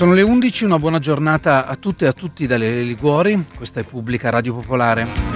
Sono le 11, una buona giornata a tutte e a tutti dalle Liguori, questa è Pubblica Radio Popolare.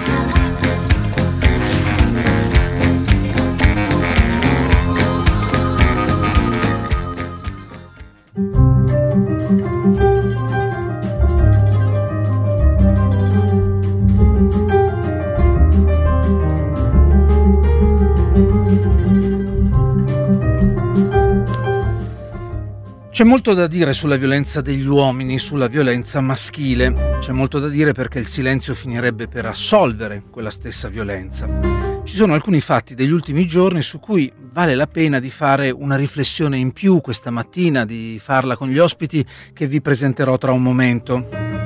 C'è molto da dire sulla violenza degli uomini, sulla violenza maschile. C'è molto da dire perché il silenzio finirebbe per assolvere quella stessa violenza. Ci sono alcuni fatti degli ultimi giorni su cui vale la pena di fare una riflessione in più questa mattina, di farla con gli ospiti che vi presenterò tra un momento.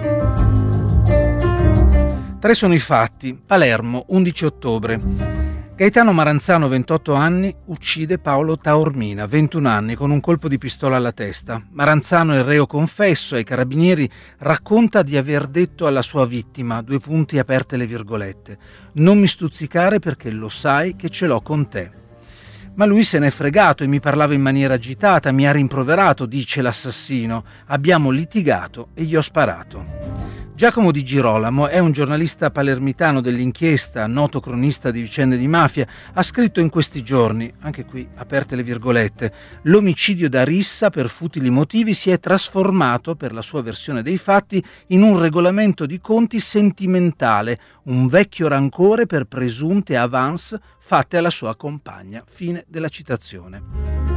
3 sono i fatti. Palermo, 11 ottobre. Gaetano Maranzano, 28 anni, uccide Paolo Taormina, 21 anni, con un colpo di pistola alla testa. Maranzano è reo confesso, ai carabinieri racconta di aver detto alla sua vittima, aperte le virgolette, non mi stuzzicare perché lo sai che ce l'ho con te. Ma lui se n'è fregato e mi parlava in maniera agitata, mi ha rimproverato, dice l'assassino, abbiamo litigato e gli ho sparato. Giacomo Di Girolamo è un giornalista palermitano dell'Inchiesta, noto cronista di vicende di mafia, ha scritto in questi giorni, anche qui aperte le virgolette, l'omicidio da rissa per futili motivi si è trasformato, per la sua versione dei fatti, in un regolamento di conti sentimentale, un vecchio rancore per presunte avance fatte alla sua compagna. Fine della citazione.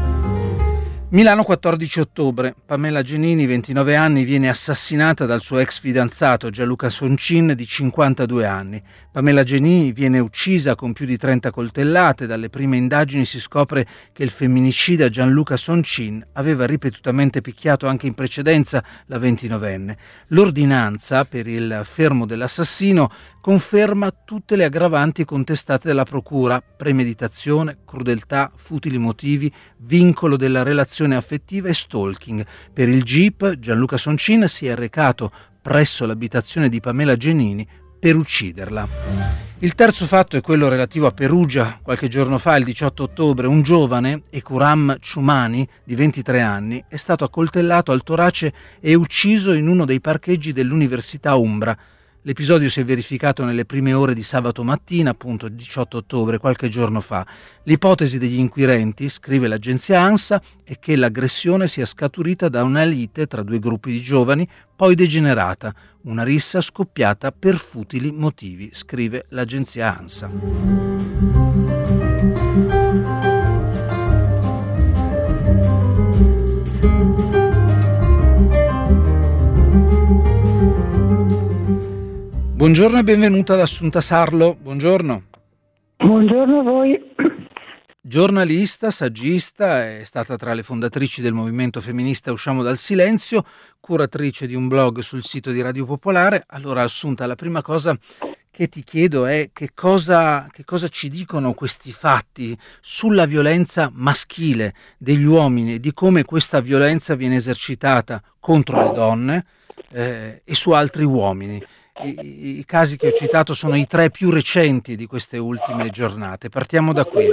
Milano, 14 ottobre. Pamela Genini, 29 anni, viene assassinata dal suo ex fidanzato Gianluca Soncin di 52 anni. Pamela Genini viene uccisa con più di 30 coltellate. Dalle prime indagini si scopre che il femminicida Gianluca Soncin aveva ripetutamente picchiato anche in precedenza la 29enne. L'ordinanza per il fermo dell'assassino conferma tutte le aggravanti contestate dalla procura: premeditazione, crudeltà, futili motivi, vincolo della relazione affettiva e stalking. Per il GIP Gianluca Soncin si è recato presso l'abitazione di Pamela Genini per ucciderla. Il terzo fatto è quello relativo a Perugia. Qualche giorno fa, il 18 ottobre, un giovane, Ekuram Ciumani, di 23 anni, è stato accoltellato al torace e ucciso in uno dei parcheggi dell'Università Umbra. L'episodio si è verificato nelle prime ore di sabato mattina, appunto il 18 ottobre, qualche giorno fa. L'ipotesi degli inquirenti, scrive l'agenzia ANSA, è che l'aggressione sia scaturita da una lite tra 2 gruppi di giovani, poi degenerata, una rissa scoppiata per futili motivi, scrive l'agenzia ANSA. Buongiorno e benvenuta ad Assunta Sarlo. Buongiorno. Buongiorno a voi. Giornalista, saggista, è stata tra le fondatrici del movimento femminista Usciamo dal silenzio, curatrice di un blog sul sito di Radio Popolare. Allora, Assunta, la prima cosa che ti chiedo è che cosa ci dicono questi fatti sulla violenza maschile degli uomini e di come questa violenza viene esercitata contro le donne e su altri uomini. I casi che ho citato sono i 3 più recenti di queste ultime giornate. Partiamo da qui.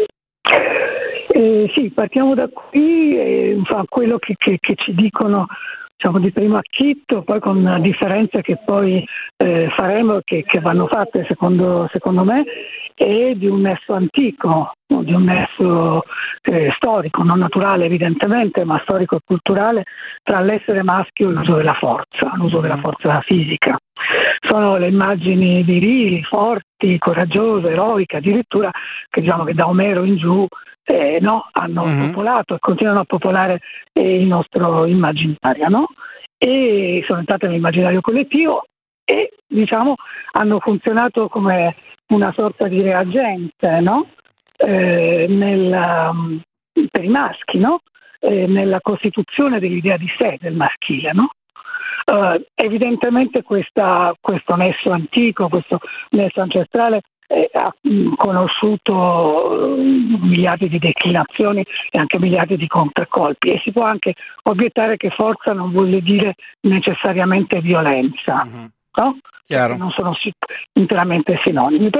Sì, partiamo da qui. Quello che ci dicono, diciamo, di primo acchitto, poi con differenze che poi faremo e che vanno fatte secondo me, è di un nesso antico, di un nesso storico, non naturale evidentemente, ma storico e culturale, tra l'essere maschio e l'uso della forza fisica. Sono le immagini virili, forti, coraggiose, eroiche, addirittura che diciamo che da Omero in giù hanno popolato e continuano a popolare il nostro immaginario, no? E sono entrate nell'immaginario collettivo e diciamo hanno funzionato come una sorta di reagente, no? Per i maschi, no? Nella costituzione dell'idea di sé del maschile, no? Evidentemente questo nesso antico, questo nesso ancestrale ha conosciuto miliardi di declinazioni e anche miliardi di contraccolpi, e si può anche obiettare che forza non vuol dire necessariamente violenza, no? Chiaro. Non sono interamente sinonimi, però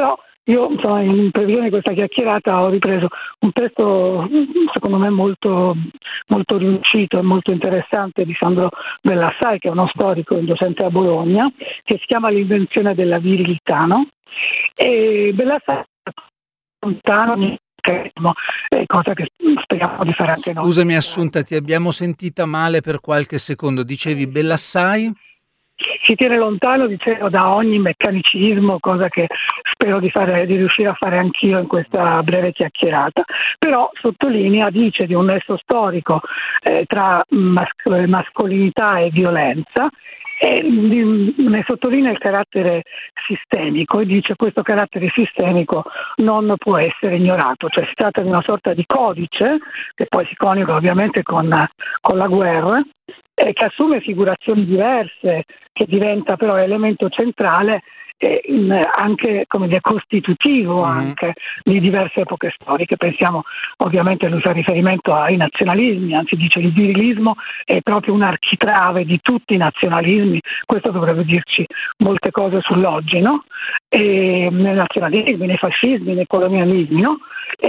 io insomma, in previsione di questa chiacchierata ho ripreso un testo secondo me molto, molto riuscito e molto interessante di Sandro Bellassai, che è uno storico, un docente a Bologna, che si chiama L'invenzione della virilità, no? E Bellassai lontano, cosa che speriamo di fare anche noi. Scusami Assunta, ti abbiamo sentita male per qualche secondo, dicevi Bellassai? Si tiene lontano, dicevo, da ogni meccanicismo, cosa che spero di riuscire a fare anch'io in questa breve chiacchierata. Però sottolinea, dice di un nesso storico tra mascolinità e violenza, e ne sottolinea il carattere sistemico e dice che questo carattere sistemico non può essere ignorato, cioè si tratta di una sorta di codice che poi si coniuga ovviamente con la guerra, che assume figurazioni diverse, che diventa però elemento centrale anche come dire, costitutivo anche di diverse epoche storiche. Pensiamo, ovviamente lui fa riferimento ai nazionalismi, anzi dice il virilismo è proprio un architrave di tutti i nazionalismi. Questo dovrebbe dirci molte cose sull'oggi, no? Nei nazionalismi, nei fascismi, nei colonialismi, no?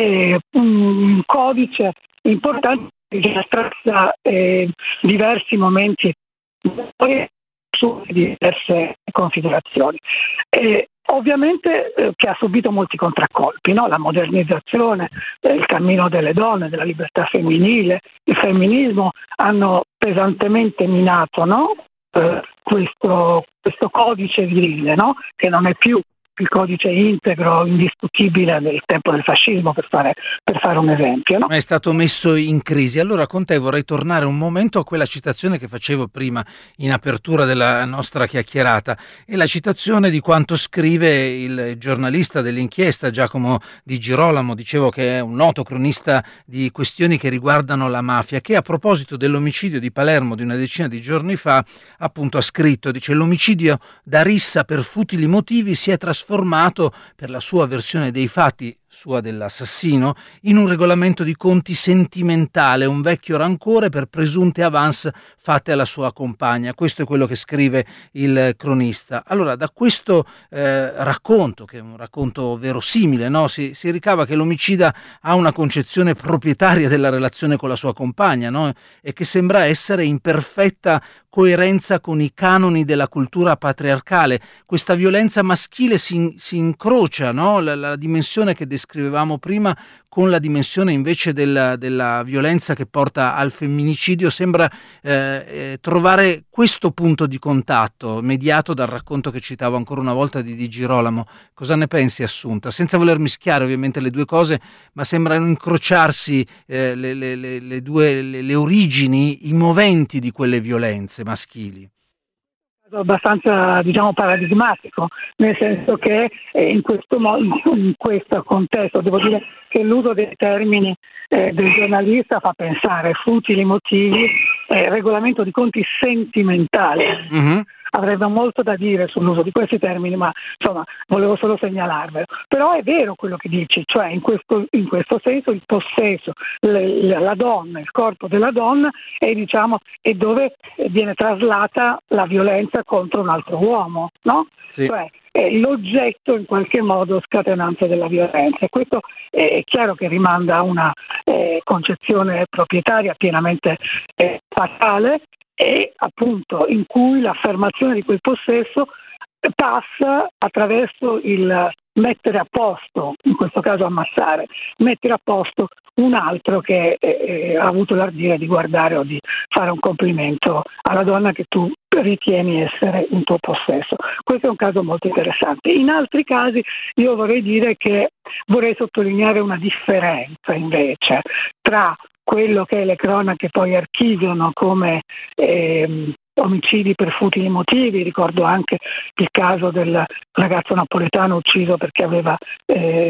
Un codice importante che attraversa diversi momenti su diverse configurazioni. Ovviamente che ha subito molti contraccolpi, no? La modernizzazione, il cammino delle donne, della libertà femminile, il femminismo hanno pesantemente minato, no? Questo codice virile, no? Che non è più il codice integro, indiscutibile del tempo del fascismo, per fare un esempio, no? È stato messo in crisi. Allora con te vorrei tornare un momento a quella citazione che facevo prima in apertura della nostra chiacchierata, e la citazione di quanto scrive il giornalista dell'inchiesta Giacomo Di Girolamo, dicevo che è un noto cronista di questioni che riguardano la mafia, che a proposito dell'omicidio di Palermo di una decina di giorni fa appunto ha scritto, dice: l'omicidio da rissa per futili motivi si è trasformato per la sua versione dei fatti, sua dell'assassino, in un regolamento di conti sentimentale, un vecchio rancore per presunte avance fatte alla sua compagna. Questo è quello che scrive il cronista. Allora, da questo racconto, che è un racconto verosimile, no? si ricava che l'omicida ha una concezione proprietaria della relazione con la sua compagna, no? E che sembra essere in perfetta coerenza con i canoni della cultura patriarcale. Questa violenza maschile si incrocia, no? La dimensione che descrivevamo prima con la dimensione invece della violenza che porta al femminicidio. Sembra trovare questo punto di contatto mediato dal racconto che citavo ancora una volta di Di Girolamo. Cosa ne pensi, Assunta? Senza voler mischiare ovviamente le due cose, ma sembrano incrociarsi le origini, i moventi di quelle violenze maschili. Abbastanza, diciamo, paradigmatico, nel senso che in questo contesto devo dire che l'uso dei termini del giornalista fa pensare futili motivi, regolamento di conti sentimentale. Avrebbe molto da dire sull'uso di questi termini, ma insomma volevo solo segnalarvelo. Però è vero quello che dici, cioè in questo senso il possesso, la donna, il corpo della donna è, diciamo, è dove viene traslata la violenza contro un altro uomo, no? Sì. Cioè è l'oggetto in qualche modo scatenante della violenza. Questo è chiaro che rimanda a una concezione proprietaria pienamente fatale, e appunto in cui l'affermazione di quel possesso passa attraverso il mettere a posto, in questo caso ammassare, mettere a posto un altro che ha avuto l'ardire di guardare o di fare un complimento alla donna che tu ritieni essere in tuo possesso. Questo è un caso molto interessante. In altri casi io vorrei sottolineare una differenza invece tra quello che le cronache poi archiviano come omicidi per futili motivi. Ricordo anche il caso del ragazzo napoletano ucciso perché aveva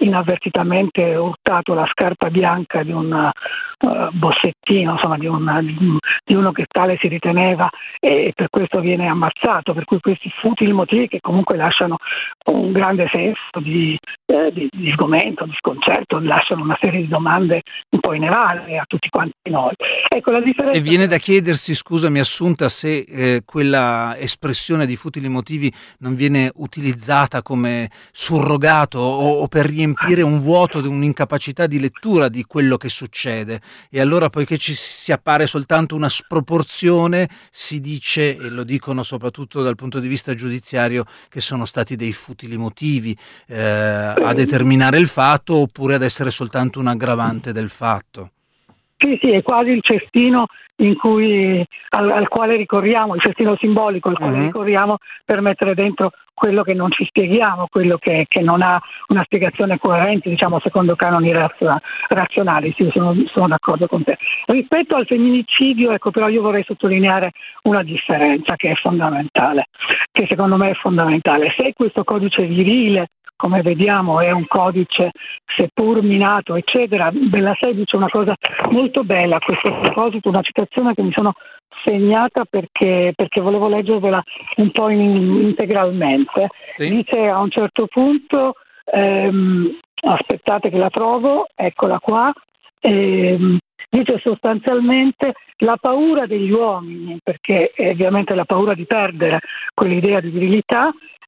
inavvertitamente urtato la scarpa bianca di un bossettino, insomma di uno che tale si riteneva, e per questo viene ammazzato. Per cui questi futili motivi che comunque lasciano un grande senso di sgomento, di sconcerto, lasciano una serie di domande un po' inevarie a tutti quanti noi. Ecco, la differenza. E viene da chiedersi, scusami Assunta, se quella espressione di futili motivi non viene utilizzata come surrogato o per riempire un vuoto, un'incapacità di lettura di quello che succede. E allora, poiché ci si appare soltanto una sproporzione, si dice, e lo dicono soprattutto dal punto di vista giudiziario, che sono stati dei futili motivi a determinare il fatto, oppure ad essere soltanto un aggravante del fatto. Sì, è quasi il cestino al quale ricorriamo, il cestino simbolico al quale ricorriamo per mettere dentro quello che non ci spieghiamo, quello che non ha una spiegazione coerente, diciamo, secondo canoni razionali. Sì, sono d'accordo con te. Rispetto al femminicidio, ecco, però io vorrei sottolineare una differenza che è fondamentale, che secondo me è fondamentale. Se questo codice virile, come vediamo, è un codice seppur minato, eccetera, Bella dice una cosa molto bella a questo proposito, una citazione che mi sono segnata perché volevo leggervela un po' integralmente. Sì. Dice a un certo punto, aspettate che la trovo, eccola qua, dice sostanzialmente la paura degli uomini, perché ovviamente la paura di perdere quell'idea di virilità,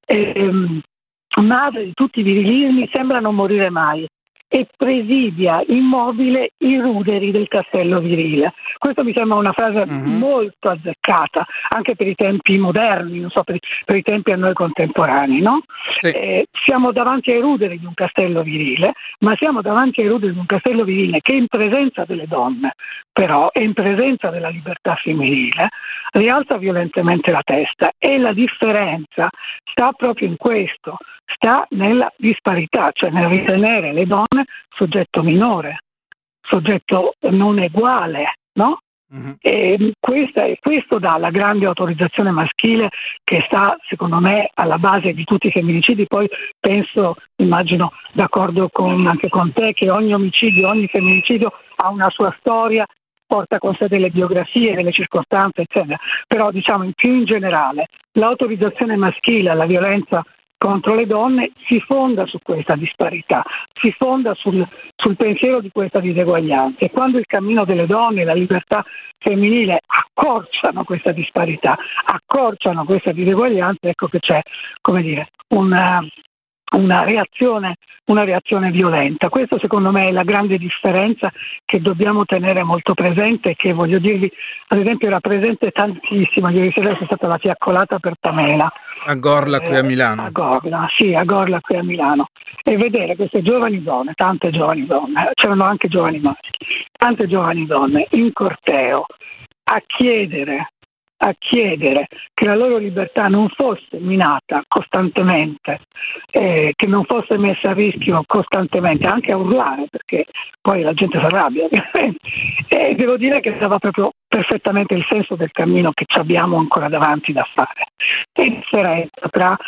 madre di tutti i virilismi, sembra non morire mai e presidia immobile i ruderi del castello virile. Questo mi sembra una frase molto azzeccata anche per i tempi moderni, non so, per i tempi a noi contemporanei, no? Sì. Siamo davanti ai ruderi di un castello virile, ma siamo davanti ai ruderi di un castello virile che in presenza delle donne, però, e in presenza della libertà femminile, rialza violentemente la testa, e la differenza sta proprio in questo, sta nella disparità, cioè nel ritenere le donne soggetto minore, soggetto non uguale, no? E questo dà la grande autorizzazione maschile che sta, secondo me, alla base di tutti i femminicidi. Poi immagino d'accordo anche con te, che ogni omicidio, ogni femminicidio ha una sua storia, porta con sé delle biografie, delle circostanze, eccetera. Però, diciamo, più in generale, l'autorizzazione maschile alla violenza contro le donne si fonda su questa disparità, si fonda sul pensiero di questa diseguaglianza, e quando il cammino delle donne e la libertà femminile accorciano questa disparità, accorciano questa diseguaglianza, ecco che c'è, come dire, una reazione violenta. Questo secondo me è la grande differenza che dobbiamo tenere molto presente, che voglio dirvi, ad esempio, era presente tantissimo ieri sera, c'è stata la fiaccolata per Pamela a Gorla qui a Milano. A Gorla qui a Milano, e vedere queste giovani donne, tante giovani donne, c'erano anche giovani maschi, tante giovani donne in corteo a chiedere che la loro libertà non fosse minata costantemente, che non fosse messa a rischio costantemente, anche a urlare, perché poi la gente si arrabbia, ovviamente. E devo dire che dava proprio perfettamente il senso del cammino che ci abbiamo ancora davanti da fare. Che differenza tra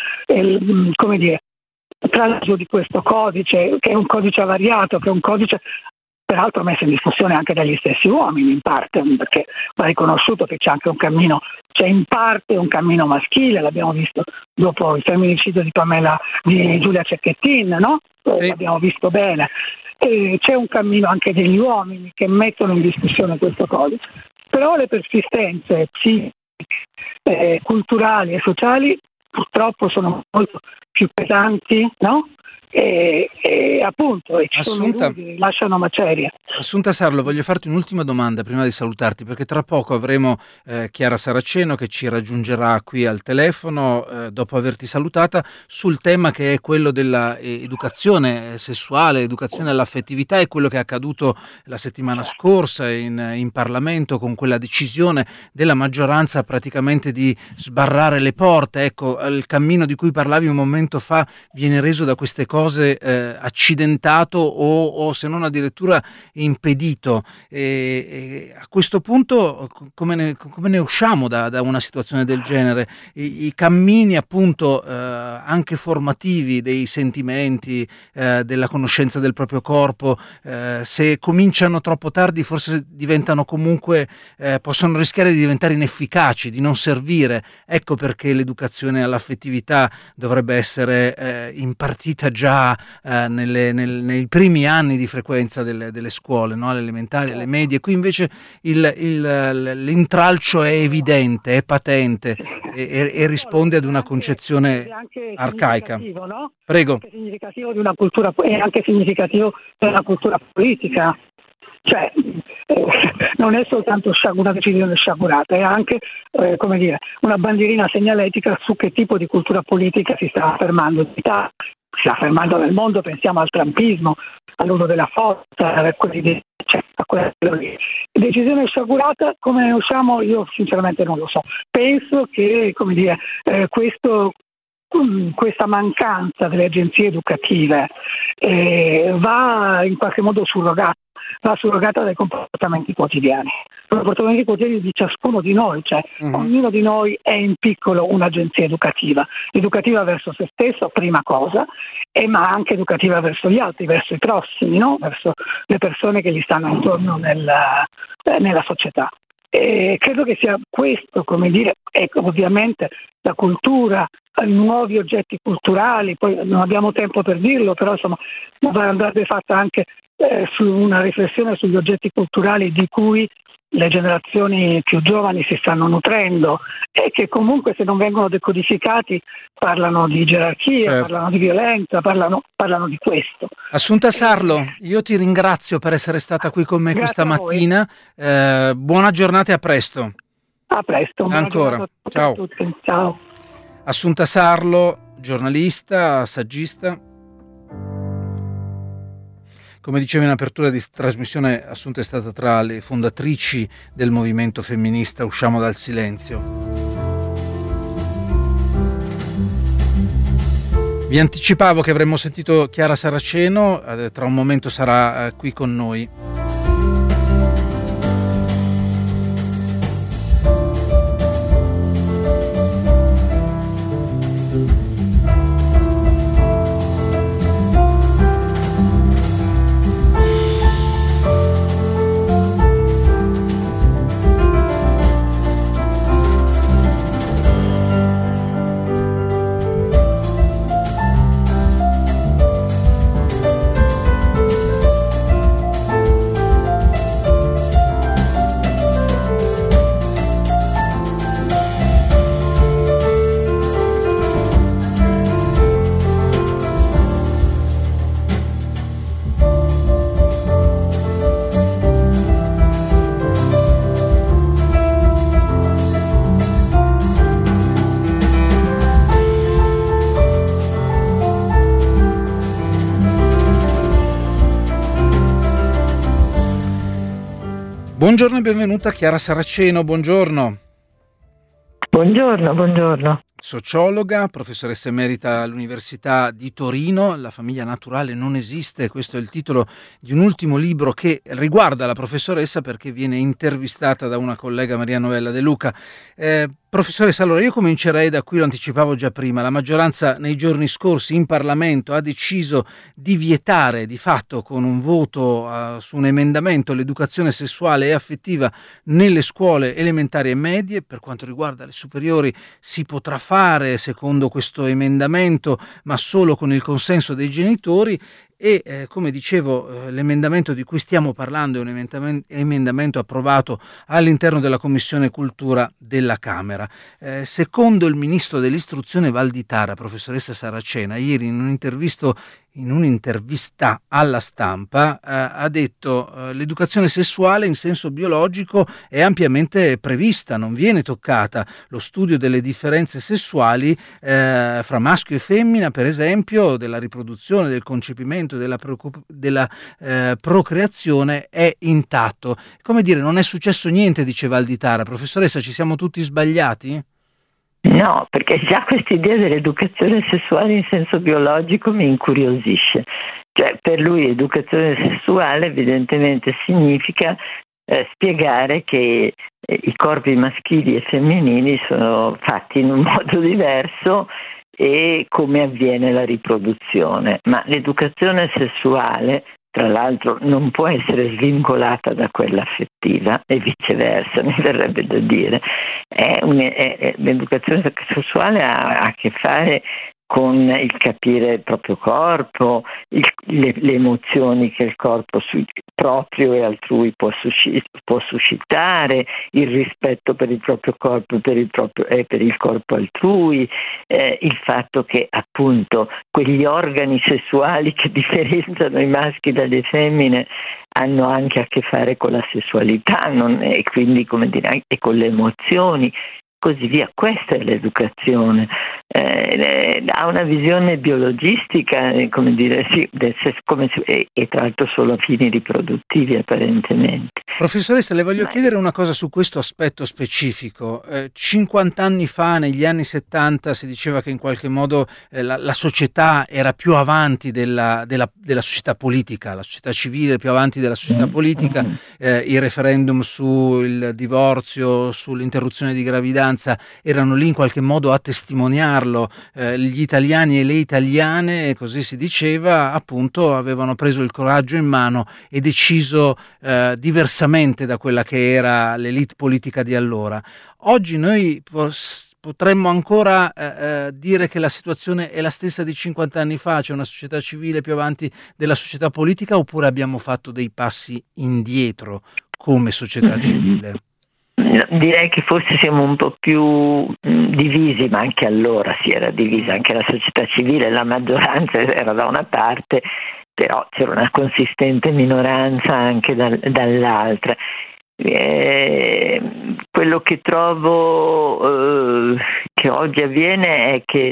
l'uso di questo codice, che è un codice avariato, che è un codice peraltro messo in discussione anche dagli stessi uomini, in parte, perché va riconosciuto che c'è anche c'è in parte un cammino maschile, l'abbiamo visto dopo il femminicidio di Giulia Cecchettin, no? Sì. L'abbiamo visto bene. E c'è un cammino anche degli uomini che mettono in discussione questo codice. Però le persistenze psichiche, culturali e sociali purtroppo sono molto più pesanti, no? E appunto ci sono lasciano macerie. Assunta Sarlo, voglio farti un'ultima domanda prima di salutarti, perché tra poco avremo Chiara Saraceno che ci raggiungerà qui al telefono dopo averti salutata, sul tema che è quello della educazione sessuale, educazione all'affettività, e quello che è accaduto la settimana scorsa in Parlamento con quella decisione della maggioranza praticamente di sbarrare le porte. Ecco, il cammino di cui parlavi un momento fa viene reso da queste cose cose accidentato o se non addirittura impedito. E a questo punto come ne usciamo da una situazione del genere? I cammini appunto anche formativi dei sentimenti, della conoscenza del proprio corpo, se cominciano troppo tardi forse diventano comunque, possono rischiare di diventare inefficaci, di non servire. Ecco perché l'educazione all'affettività dovrebbe essere impartita già nei primi anni di frequenza delle scuole, no? Alle elementari, alle medie. Qui invece l'intralcio è evidente, è patente e risponde ad una concezione arcaica. No? Prego. È anche significativo di una cultura, è anche significativo di una cultura politica. Cioè, non è soltanto una decisione sciagurata, è anche una bandierina segnaletica su che tipo di cultura politica si sta affermando in Italia, si sta affermando nel mondo. Pensiamo al trumpismo, all'uso della forza, a quella decisione sciagurata. Come ne usciamo? Io sinceramente non lo so. Penso che questa mancanza delle agenzie educative va in qualche modo surrogata dai comportamenti quotidiani. I comportamenti quotidiani di ciascuno di noi, cioè ognuno di noi è in piccolo un'agenzia educativa verso se stesso, prima cosa, ma anche educativa verso gli altri, verso i prossimi, no? Verso le persone che gli stanno intorno nella società. E credo che sia questo, ovviamente la cultura, nuovi oggetti culturali, poi non abbiamo tempo per dirlo, però insomma andrebbe fatta anche su una riflessione sugli oggetti culturali di cui le generazioni più giovani si stanno nutrendo e che comunque, se non vengono decodificati, parlano di gerarchia, certo, parlano di violenza, parlano di questo. Assunta Sarlo, io ti ringrazio per essere stata qui con me questa mattina. Buona giornata e a presto. A presto. Ancora. Ciao. Ciao. Assunta Sarlo, giornalista, saggista. Come dicevo in apertura di trasmissione, Assunta è stata tra le fondatrici del movimento femminista Usciamo dal silenzio. Vi anticipavo che avremmo sentito Chiara Saraceno, tra un momento sarà qui con noi. Buongiorno e benvenuta Chiara Saraceno, buongiorno. Buongiorno. Sociologa, professoressa emerita all'Università di Torino. La famiglia naturale non esiste, questo è il titolo di un ultimo libro che riguarda la professoressa perché viene intervistata da una collega, Maria Novella De Luca. Professoressa, allora io comincerei da qui, lo anticipavo già prima. La maggioranza nei giorni scorsi in Parlamento ha deciso di vietare di fatto con un voto su un emendamento l'educazione sessuale e affettiva nelle scuole elementari e medie. Per quanto riguarda le superiori si potrà fare secondo questo emendamento, ma solo con il consenso dei genitori. E come dicevo, l'emendamento di cui stiamo parlando è un emendamento approvato all'interno della Commissione Cultura della Camera. Secondo il ministro dell'istruzione Valditara, professoressa Saracena, ieri in un'intervista alla Stampa ha detto l'educazione sessuale in senso biologico è ampiamente prevista, non viene toccata. Lo studio delle differenze sessuali fra maschio e femmina, per esempio, della riproduzione, del concepimento, della procreazione è intatto. Come dire, non è successo niente, dice Valditara. Professoressa, ci siamo tutti sbagliati? No, perché già questa idea dell'educazione sessuale in senso biologico mi incuriosisce. Cioè, per lui educazione sessuale evidentemente significa spiegare che i corpi maschili e femminili sono fatti in un modo diverso e come avviene la riproduzione. Ma l'educazione sessuale, tra l'altro, non può essere svincolata da quella affettiva e viceversa, mi verrebbe da dire. L'educazione sessuale ha a che fare con il capire il proprio corpo, le emozioni che il corpo proprio e altrui può suscitare, il rispetto per il proprio corpo e per il corpo altrui, il fatto che appunto quegli organi sessuali che differenziano i maschi dalle femmine hanno anche a che fare con la sessualità e quindi, come dire, anche con le emozioni. Così via, questa è l'educazione. Ha una visione biologistica, come dire, sì, e tra l'altro solo a fini riproduttivi apparentemente. Professoressa, le voglio chiedere una cosa su questo aspetto specifico. 50 anni fa, negli anni 70, si diceva che in qualche modo la società era più avanti della società politica, la società civile più avanti della società politica, i referendum sul divorzio, sull'interruzione di gravidanza erano lì in qualche modo a testimoniarlo, gli italiani e le italiane, così si diceva, appunto avevano preso il coraggio in mano e deciso diversamente da quella che era l'elite politica di allora. Oggi noi potremmo ancora dire che la situazione è la stessa di 50 anni fa, c'è una società civile più avanti della società politica, oppure abbiamo fatto dei passi indietro come società civile? Direi che forse siamo un po' più divisi, ma anche allora si era divisa, anche la società civile, la maggioranza era da una parte, però c'era una consistente minoranza anche dall'altra. Quello che trovo che oggi avviene è che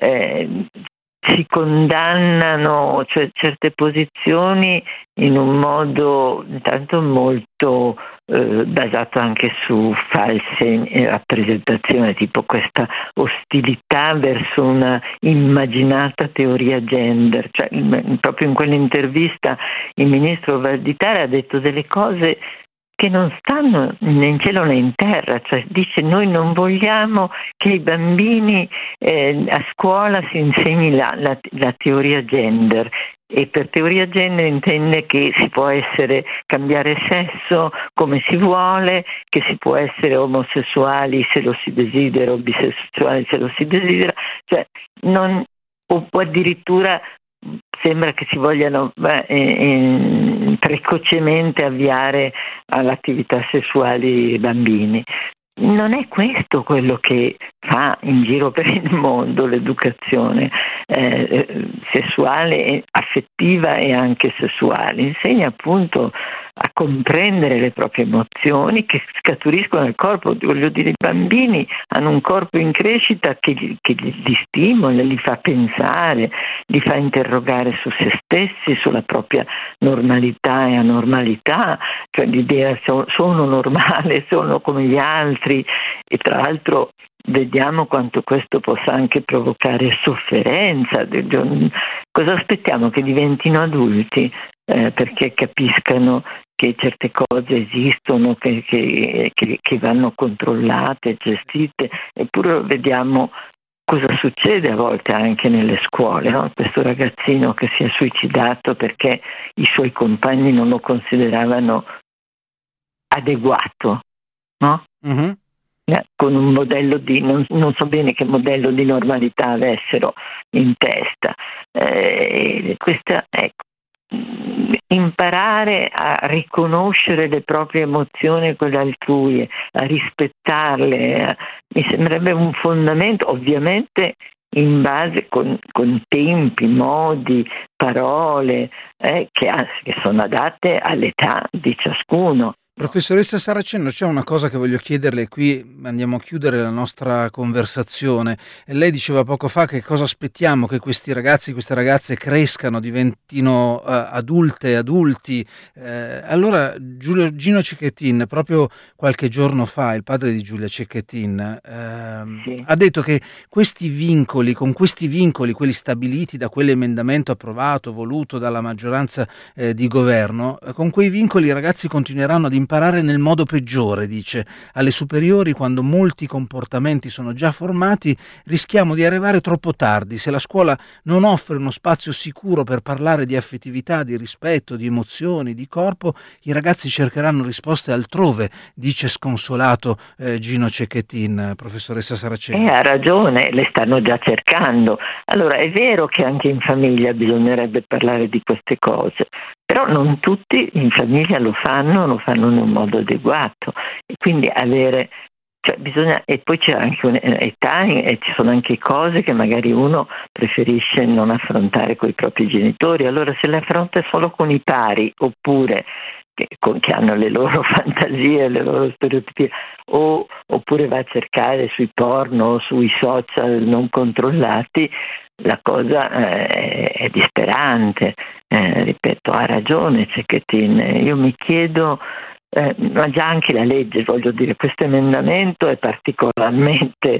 si condannano, cioè, certe posizioni in un modo intanto molto basato anche su false rappresentazioni, tipo questa ostilità verso una immaginata teoria gender. Cioè, proprio in quell'intervista il ministro Valditara ha detto delle cose che non stanno né in cielo né in terra, cioè dice: noi non vogliamo che ai bambini a scuola si insegni la teoria gender, e per teoria gender intende che si può cambiare sesso come si vuole, che si può essere omosessuali se lo si desidera o bisessuali se lo si desidera, cioè o addirittura sembra che si vogliano precocemente avviare all'attività sessuali i bambini. Non è questo quello che fa in giro per il mondo l'educazione sessuale, affettiva e anche sessuale. Insegna appunto a comprendere le proprie emozioni che scaturiscono dal corpo. Voglio dire, i bambini hanno un corpo in crescita che li stimola, li fa pensare, li fa interrogare su se stessi, sulla propria normalità e anormalità, cioè l'idea sono normale, sono come gli altri, e tra l'altro vediamo quanto questo possa anche provocare sofferenza. Cosa aspettiamo? Che diventino adulti perché capiscano che certe cose esistono, che vanno controllate, gestite, eppure vediamo cosa succede a volte anche nelle scuole, no? Questo ragazzino che si è suicidato perché i suoi compagni non lo consideravano adeguato, no? Mm-hmm. Con un modello non so bene che modello di normalità avessero in testa. Questa, ecco, imparare a riconoscere le proprie emozioni e quelle altrui, a rispettarle, mi sembrerebbe un fondamento, ovviamente in base con tempi, modi, parole che sono adatte all'età di ciascuno. Professoressa Saraceno, c'è una cosa che voglio chiederle, qui andiamo a chiudere la nostra conversazione. Lei diceva poco fa che cosa aspettiamo che questi ragazzi, queste ragazze crescano, diventino adulte, adulti. Allora Gino Cecchettin, proprio qualche giorno fa, il padre di Giulia Cecchettin, Sì. ha detto che questi vincoli, con questi vincoli, quelli stabiliti da quell'emendamento approvato, voluto dalla maggioranza di governo, con quei vincoli i ragazzi continueranno ad imparare nel modo peggiore, dice. Alle superiori, quando molti comportamenti sono già formati, rischiamo di arrivare troppo tardi. Se la scuola non offre uno spazio sicuro per parlare di affettività, di rispetto, di emozioni, di corpo, i ragazzi cercheranno risposte altrove, dice sconsolato Gino Cecchettin, professoressa Saraceno. Ha ragione, le stanno già cercando. Allora, è vero che anche in famiglia bisognerebbe parlare di queste cose, però non tutti in famiglia lo fanno in un modo adeguato, e quindi bisogna, e poi c'è anche un'età e ci sono anche cose che magari uno preferisce non affrontare con i propri genitori. Allora, se le affronta solo con i pari, oppure che hanno le loro fantasie, le loro stereotipie, oppure va a cercare sui porno, sui social non controllati, la cosa è disperante. Ripeto, ha ragione Cecchettin. Io mi chiedo, ma già anche la legge, voglio dire, questo emendamento è particolarmente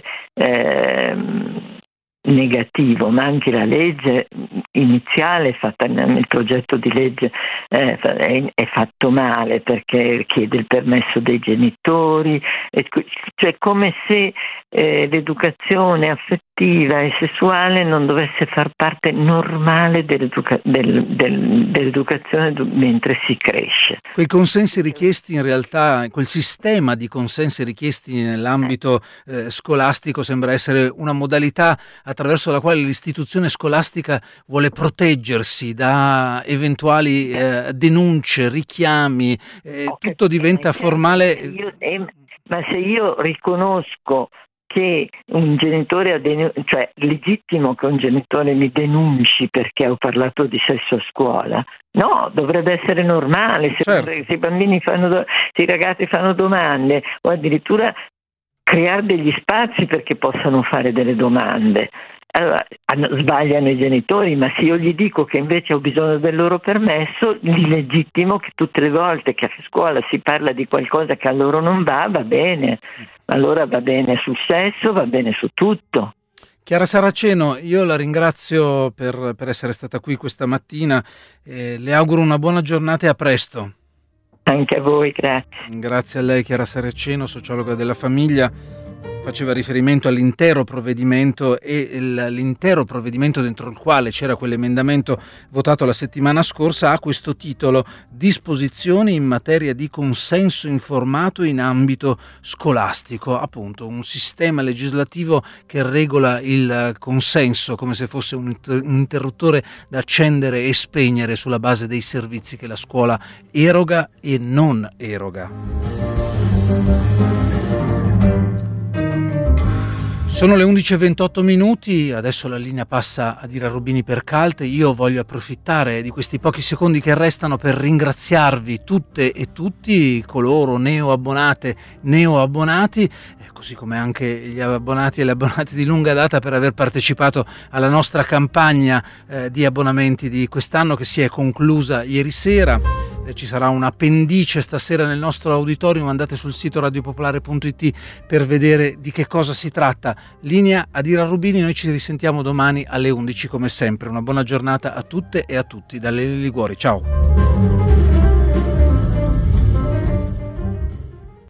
negativo, ma anche la legge iniziale fatta nel progetto di legge è fatto male, perché chiede il permesso dei genitori, cioè come se l'educazione affettiva e sessuale non dovesse far parte normale dell'educazione mentre si cresce. Quei consensi richiesti, in realtà, quel sistema di consensi richiesti nell'ambito scolastico sembra essere una modalità attraverso la quale l'istituzione scolastica vuole proteggersi da eventuali denunce, richiami, tutto diventa formale. Ma se io riconosco che un genitore cioè legittimo che un genitore mi denunci perché ho parlato di sesso a scuola, no, dovrebbe essere normale. Certo. Se i bambini se i ragazzi fanno domande, o addirittura creare degli spazi perché possano fare delle domande. Allora, sbagliano i genitori, ma se io gli dico che invece ho bisogno del loro permesso, li legittimo che tutte le volte che a scuola si parla di qualcosa che a loro non va bene. Allora va bene sul sesso, va bene su tutto. Chiara Saraceno, io la ringrazio per essere stata qui questa mattina, le auguro una buona giornata e a presto. Anche a voi, grazie. Grazie a lei, Chiara Saraceno, sociologa della famiglia. Faceva riferimento all'intero provvedimento e l'intero provvedimento dentro il quale c'era quell'emendamento votato la settimana scorsa ha questo titolo: disposizioni in materia di consenso informato in ambito scolastico. Appunto, un sistema legislativo che regola il consenso come se fosse un interruttore da accendere e spegnere sulla base dei servizi che la scuola eroga e non eroga. Sono le 11:28, adesso la linea passa ad Ira Rubini per Calte. Io voglio approfittare di questi pochi secondi che restano per ringraziarvi tutte e tutti, coloro neoabbonate, neoabbonati, così come anche gli abbonati e le abbonate di lunga data, per aver partecipato alla nostra campagna di abbonamenti di quest'anno che si è conclusa ieri sera. Ci sarà un appendice stasera nel nostro auditorium, andate sul sito radiopopolare.it per vedere di che cosa si tratta. Linea ad Ira Rubini, noi ci risentiamo domani alle 11 come sempre. Una buona giornata a tutte e a tutti dalle Liguori, ciao!